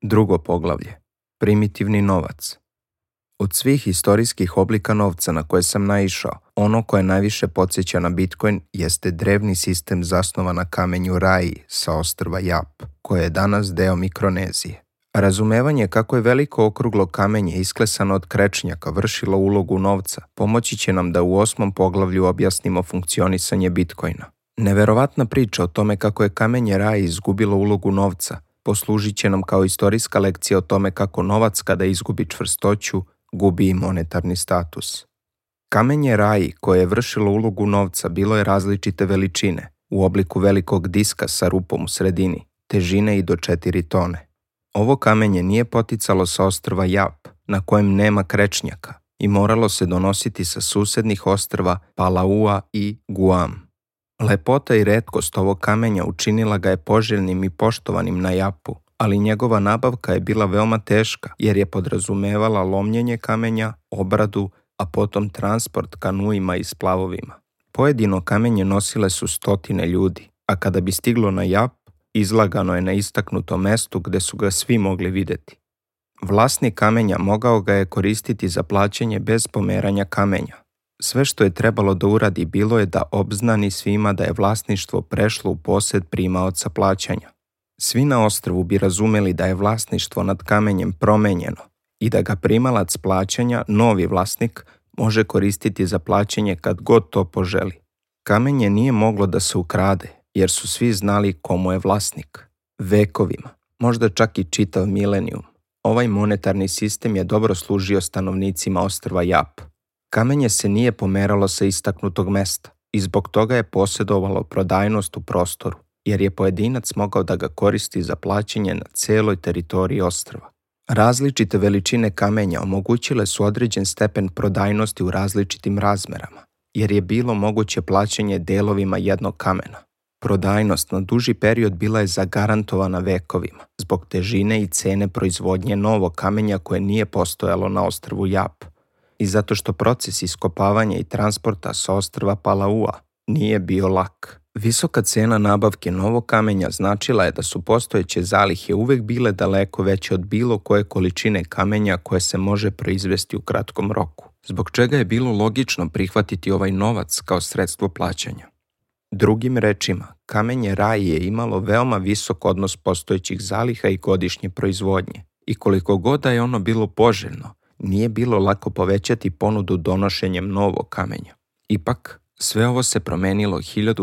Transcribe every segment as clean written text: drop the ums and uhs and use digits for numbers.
Drugo poglavlje. Primitivni novac. Od svih istorijskih oblika novca na koje sam naišao, ono koje najviše podsjeća na Bitcoin jeste drevni sistem zasnovan na kamenju Rai sa ostrva Jap, koje je danas deo Mikronezije. Razumevanje kako je veliko okruglo kamenje isklesano od krečnjaka vršilo ulogu novca pomoći će nam da u 8. poglavlju objasnimo funkcionisanje Bitcoina. Neverovatna priča o tome kako je kamenje Rai izgubilo ulogu novca poslužit će nam kao istorijska lekcija o tome kako novac kada izgubi čvrstoću, gubi i monetarni status. Kamenje Rai koje je vršilo ulogu novca bilo je različite veličine, u obliku velikog diska sa rupom u sredini, težine i do 4 tone. Ovo kamenje nije poticalo sa ostrva Jap, na kojem nema krečnjaka, i moralo se donositi sa susednih ostrva Palaua i Guam. Lepota i retkost ovog kamenja učinila ga je poželjnim i poštovanim na Japu, ali njegova nabavka je bila veoma teška jer je podrazumevala lomljenje kamenja, obradu, a potom transport kanuima i splavovima. Pojedino kamenje nosile su 100 ljudi, a kada bi stiglo na Jap, izlagano je na istaknutom mestu gde su ga svi mogli videti. Vlasnik kamenja mogao ga je koristiti za plaćanje bez pomeranja kamenja. Sve što je trebalo da uradi bilo je da obznani svima da je vlasništvo prešlo u posed primaoca plaćanja. Svi na ostrvu bi razumeli da je vlasništvo nad kamenjem promenjeno i da ga primalac plaćanja, novi vlasnik, može koristiti za plaćanje kad god to poželi. Kamenje nije moglo da se ukrade, jer su svi znali komu je vlasnik. Vekovima, možda čak i čitav milenijum, ovaj monetarni sistem je dobro služio stanovnicima ostrva Jap. Kamenje se nije pomeralo sa istaknutog mesta i zbog toga je posjedovalo prodajnost u prostoru, jer je pojedinac mogao da ga koristi za plaćanje na celoj teritoriji ostrva. Različite veličine kamenja omogućile su određen stepen prodajnosti u različitim razmerama, jer je bilo moguće plaćanje delovima jednog kamena. Prodajnost na duži period bila je zagarantovana vekovima, zbog težine i cene proizvodnje novog kamenja koje nije postojalo na ostrvu Jap, i zato što proces iskopavanja i transporta sa ostrva Palaua nije bio lak. Visoka cena nabavke novog kamenja značila je da su postojeće zalihe uvek bile daleko veće od bilo koje količine kamenja koje se može proizvesti u kratkom roku, zbog čega je bilo logično prihvatiti ovaj novac kao sredstvo plaćanja. Drugim rečima, kamenje Rai je imalo veoma visok odnos postojećih zaliha i godišnje proizvodnje, i koliko god da je ono bilo poželjno, nije bilo lako povećati ponudu donošenjem novog kamenja. Ipak, sve ovo se promenilo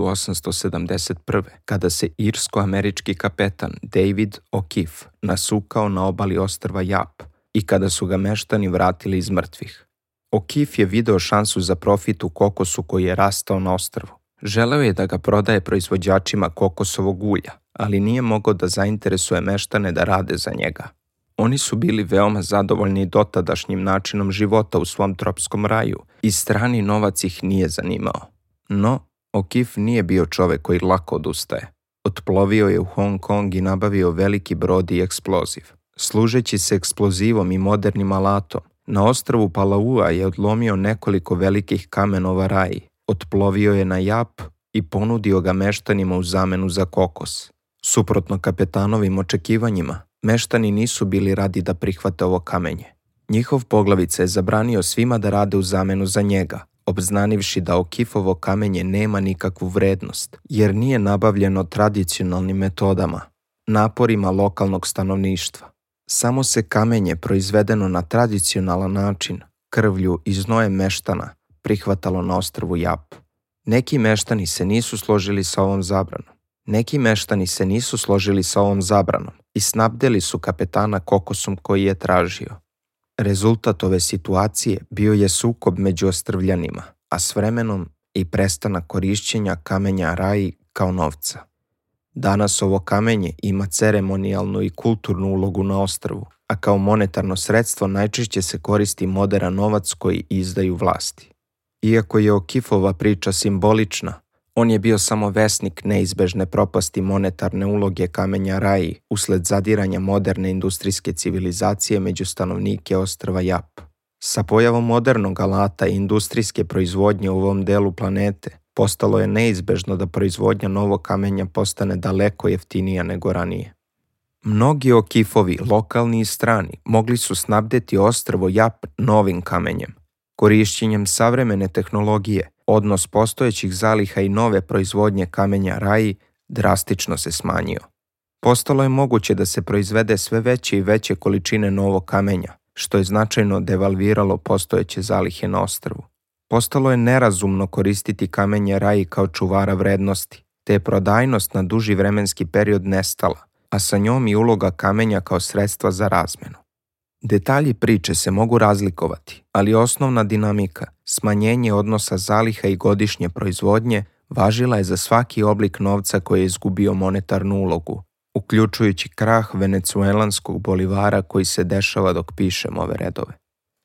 1871. kada se irsko-američki kapetan David O'Keefe nasukao na obali ostrva Jap i kada su ga meštani vratili iz mrtvih. O'Keefe je video šansu za profit u kokosu koji je rastao na ostrvu. Želeo je da ga prodaje proizvođačima kokosovog ulja, ali nije mogao da zainteresuje meštane da rade za njega. Oni su bili veoma zadovoljni dotadašnjim načinom života u svom tropskom raju i strani novac ih nije zanimao. No, O'Keefe nije bio čovek koji lako odustaje. Otplovio je u Hong Kong i nabavio veliki brod i eksploziv. Služeći se eksplozivom i modernim alatom, na ostrvu Palaua je odlomio nekoliko velikih kamenova Rai, otplovio je na Jap i ponudio ga meštanima u zamenu za kokos. Suprotno kapetanovim očekivanjima, meštani nisu bili radi da prihvate ovo kamenje. Njihov poglavica je zabranio svima da rade u zamenu za njega, obznanivši da O'Keefeovo kamenje nema nikakvu vrednost, jer nije nabavljeno tradicionalnim metodama, naporima lokalnog stanovništva. Samo se kamenje proizvedeno na tradicionalan način, krvlju i znojem meštana, prihvatalo na ostrvu Jap. Neki meštani se nisu složili sa ovom zabranom i snabdeli su kapetana kokosom koji je tražio. Rezultat ove situacije bio je sukob među ostrvljanima, a s vremenom i prestanak korišćenja kamenja Rai kao novca. Danas ovo kamenje ima ceremonijalnu i kulturnu ulogu na ostrvu, a kao monetarno sredstvo najčešće se koristi moderan novac koji izdaju vlasti. Iako je O'Keefeova priča simbolična, on je bio samo vesnik neizbežne propasti monetarne uloge kamenja Rai usled zadiranja moderne industrijske civilizacije među stanovnike ostrva Jap. Sa pojavom modernog alata i industrijske proizvodnje u ovom delu planete, postalo je neizbežno da proizvodnja novog kamenja postane daleko jeftinija nego ranije. Mnogi okifovi, lokalni i strani, mogli su snabdeti ostrvo Jap novim kamenjem. Korišćenjem savremene tehnologije, odnos postojećih zaliha i nove proizvodnje kamenja Rai drastično se smanjio. Postalo je moguće da se proizvede sve veće i veće količine novog kamenja, što je značajno devalviralo postojeće zalihe na ostrvu. Postalo je nerazumno koristiti kamenje Rai kao čuvara vrednosti, te je prodajnost na duži vremenski period nestala, a sa njom i uloga kamenja kao sredstva za razmenu. Detalji priče se mogu razlikovati, ali osnovna dinamika, smanjenje odnosa zaliha i godišnje proizvodnje, važila je za svaki oblik novca koji je izgubio monetarnu ulogu, uključujući krah venecuelanskog bolivara koji se dešava dok pišem ove redove.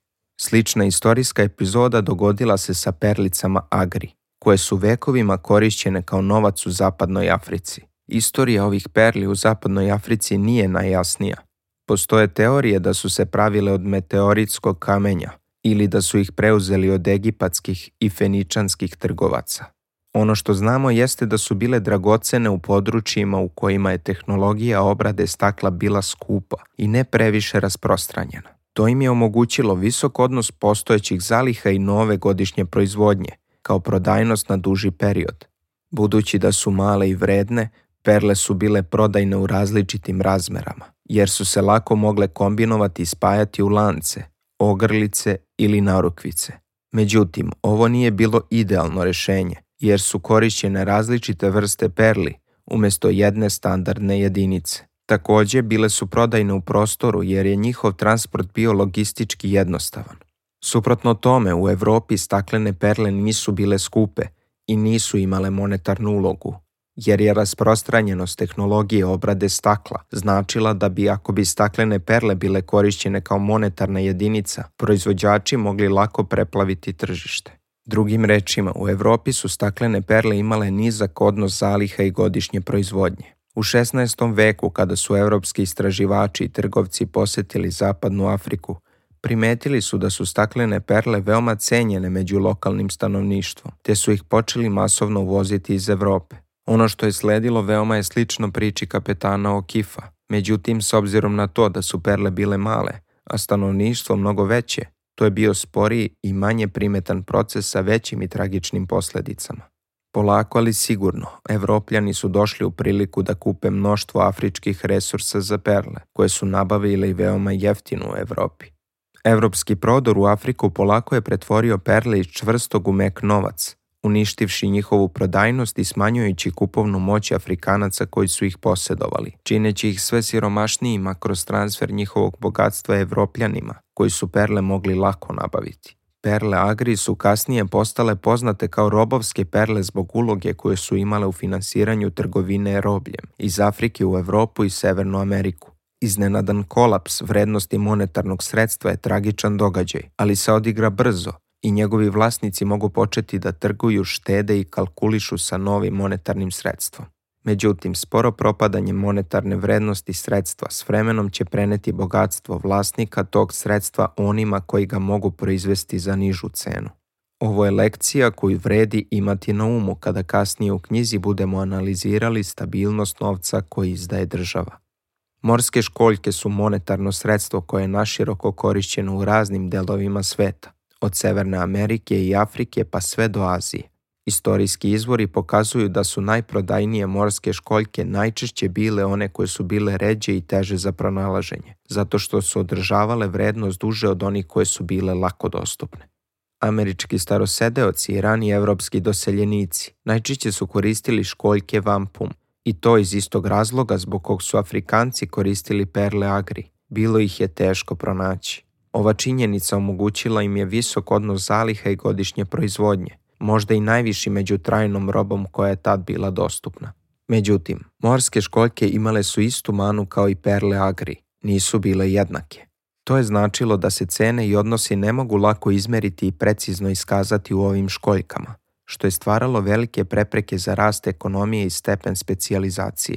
Slična istorijska epizoda dogodila se sa perlicama agri, koje su vekovima korišćene kao novac u zapadnoj Africi. Istorija ovih perli u zapadnoj Africi nije najjasnija. Postoje teorije da su se pravile od meteoritskog kamenja ili da su ih preuzeli od egipatskih i feničanskih trgovaca. Ono što znamo jeste da su bile dragocene u područjima u kojima je tehnologija obrade stakla bila skupa i ne previše rasprostranjena. To im je omogućilo visok odnos postojećih zaliha i nove godišnje proizvodnje, kao prodajnost na duži period. Budući da su male i vredne, perle su bile prodajne u različitim razmerama, jer su se lako mogle kombinovati i spajati u lance, ogrlice ili narukvice. Međutim, ovo nije bilo idealno rešenje, jer su korišćene različite vrste perli umjesto jedne standardne jedinice. Također, bile su prodajne u prostoru jer je njihov transport bio logistički jednostavan. Suprotno tome, u Evropi staklene perle nisu bile skupe i nisu imale monetarnu ulogu, jer je rasprostranjenost tehnologije obrade stakla značila da bi, ako bi staklene perle bile korišćene kao monetarna jedinica, proizvođači mogli lako preplaviti tržište. Drugim rečima, u Evropi su staklene perle imale nizak odnos zaliha i godišnje proizvodnje. U 16. veku, kada su evropski istraživači i trgovci posetili zapadnu Afriku, primetili su da su staklene perle veoma cenjene među lokalnim stanovništvom, te su ih počeli masovno uvoziti iz Evrope. Ono što je sledilo veoma je slično priči kapetana Okifa. Međutim, s obzirom na to da su perle bile male, a stanovništvo mnogo veće, to je bio sporiji i manje primetan proces sa većim i tragičnim posljedicama. Polako, ali sigurno, Evropljani su došli u priliku da kupe mnoštvo afričkih resursa za perle, koje su nabavile i veoma jeftino u Evropi. Evropski prodor u Afriku polako je pretvorio perle iz čvrstog u mek novac, uništivši njihovu prodajnost i smanjujući kupovnu moć Afrikanaca koji su ih posjedovali, čineći ih sve siromašnijima kroz transfer njihovog bogatstva Evropljanima, koji su perle mogli lako nabaviti. Perle agri su kasnije postale poznate kao robovske perle zbog uloge koje su imale u finansiranju trgovine robljem iz Afrike u Evropu i Severnu Ameriku. Iznenadan kolaps vrednosti monetarnog sredstva je tragičan događaj, ali se odigra brzo i njegovi vlasnici mogu početi da trguju, štede i kalkulišu sa novim monetarnim sredstvom. Međutim, sporo propadanje monetarne vrednosti sredstva s vremenom će preneti bogatstvo vlasnika tog sredstva onima koji ga mogu proizvesti za nižu cenu. Ovo je lekcija koju vredi imati na umu kada kasnije u knjizi budemo analizirali stabilnost novca koji izdaje država. Morske školjke su monetarno sredstvo koje je naširoko korišćeno u raznim delovima sveta, od Severne Amerike i Afrike pa sve do Azije. Istorijski izvori pokazuju da su najprodajnije morske školjke najčešće bile one koje su bile ređe i teže za pronalaženje, zato što su održavale vrednost duže od onih koje su bile lako dostupne. Američki starosedeoci i rani evropski doseljenici najčešće su koristili školjke vampum, i to iz istog razloga zbog kog su Afrikanci koristili perle agri. Bilo ih je teško pronaći. Ova činjenica omogućila im je visok odnos zaliha i godišnje proizvodnje, možda i najviši među trajnom robom koja je tad bila dostupna. Međutim, morske školjke imale su istu manu kao i perle agri, nisu bile jednake. To je značilo da se cene i odnosi ne mogu lako izmeriti i precizno iskazati u ovim školjkama, što je stvaralo velike prepreke za rast ekonomije i stepen specijalizacije.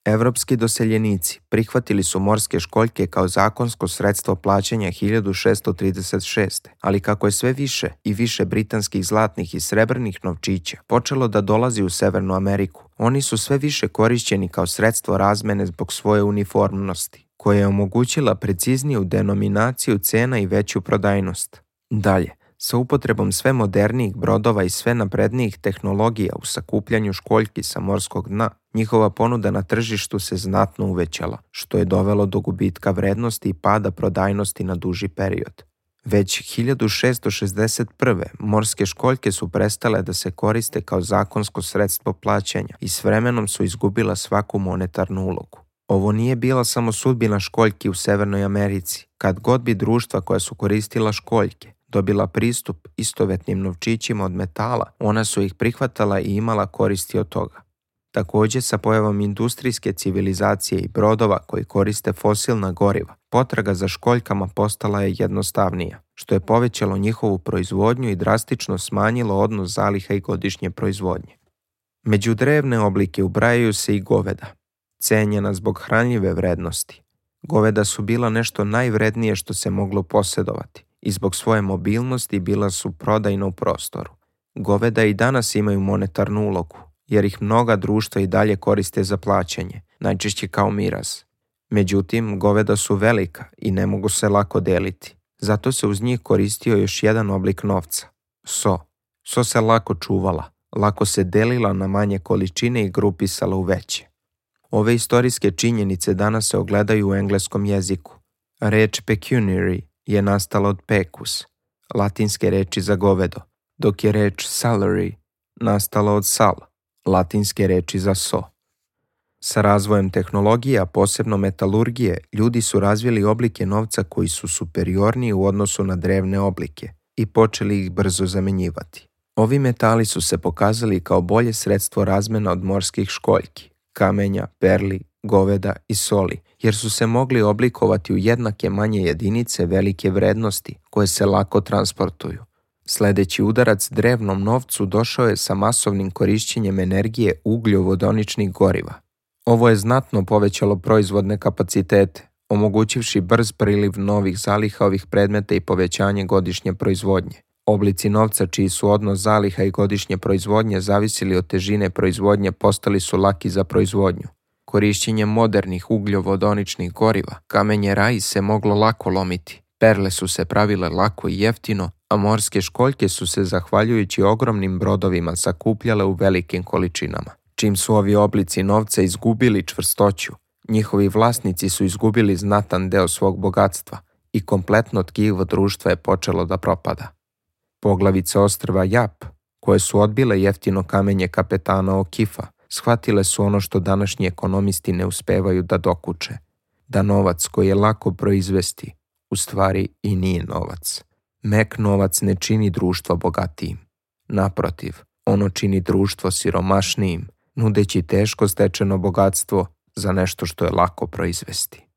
Evropski doseljenici prihvatili su morske školjke kao zakonsko sredstvo plaćanja 1636. Ali kako je sve više i više britanskih zlatnih i srebrnih novčića počelo da dolazi u Severnu Ameriku, oni su sve više korišćeni kao sredstvo razmene zbog svoje uniformnosti, koja je omogućila precizniju denominaciju cena i veću prodajnost. Dalje, sa upotrebom sve modernijih brodova i sve naprednijih tehnologija u sakupljanju školjki sa morskog dna, njihova ponuda na tržištu se znatno uvećala, što je dovelo do gubitka vrednosti i pada prodajnosti na duži period. Već 1661. morske školjke su prestale da se koriste kao zakonsko sredstvo plaćanja i s vremenom su izgubila svaku monetarnu ulogu. Ovo nije bila samo sudbina školjki u Severnoj Americi. Kad god bi društva koja su koristila školjke dobila pristup istovetnim novčićima od metala, ona su ih prihvatala i imala koristi od toga. Također, sa pojavom industrijske civilizacije i brodova koji koriste fosilna goriva, potraga za školjkama postala je jednostavnija, što je povećalo njihovu proizvodnju i drastično smanjilo odnos zaliha i godišnje proizvodnje. Među drevne oblike ubrajaju se i goveda, cenjena zbog hranljive vrednosti. Goveda su bila nešto najvrednije što se moglo posjedovati i zbog svoje mobilnosti bila su prodajna u prostoru. Goveda i danas imaju monetarnu ulogu, jer ih mnoga društva i dalje koriste za plaćanje, najčešće kao miraz. Međutim, goveda su velika i ne mogu se lako deliti. Zato se uz njih koristio još jedan oblik novca, so. So se lako čuvala, lako se delila na manje količine i grupisala u veće. Ove istorijske činjenice danas se ogledaju u engleskom jeziku. Reč pecuniary je nastala od pecus, latinske reči za govedo, dok je reč salary nastala od sal, latinske reči za so. Sa razvojem tehnologije, a posebno metalurgije, ljudi su razvili oblike novca koji su superiorniji u odnosu na drevne oblike i počeli ih brzo zamenjivati. Ovi metali su se pokazali kao bolje sredstvo razmena od morskih školjki, kamenja, perli, goveda i soli, jer su se mogli oblikovati u jednake manje jedinice velike vrednosti koje se lako transportuju. Sljedeći udarac drevnom novcu došao je sa masovnim korišćenjem energije ugljovodoničnih goriva. Ovo je znatno povećalo proizvodne kapacitete, omogućivši brz priliv novih zaliha ovih predmeta i povećanje godišnje proizvodnje. Oblici novca čiji su odnos zaliha i godišnje proizvodnje zavisili od težine proizvodnje postali su laki za proizvodnju. Korišćenjem modernih ugljovodoničnih goriva, kamenje raji se moglo lako lomiti, perle su se pravile lako i jeftino, a morske školjke su se, zahvaljujući ogromnim brodovima, sakupljale u velikim količinama. Čim su ovi oblici novca izgubili čvrstoću, njihovi vlasnici su izgubili znatan deo svog bogatstva i kompletno tkivo društva je počelo da propada. Poglavice ostrva Jap, koje su odbile jeftino kamenje kapetana O'Keefa, shvatile su ono što današnji ekonomisti ne uspevaju da dokuče, da novac koji je lako proizvesti, u stvari i nije novac. Mek novac ne čini društvo bogatijim. Naprotiv, ono čini društvo siromašnijim, nudeći teško stečeno bogatstvo za nešto što je lako proizvesti.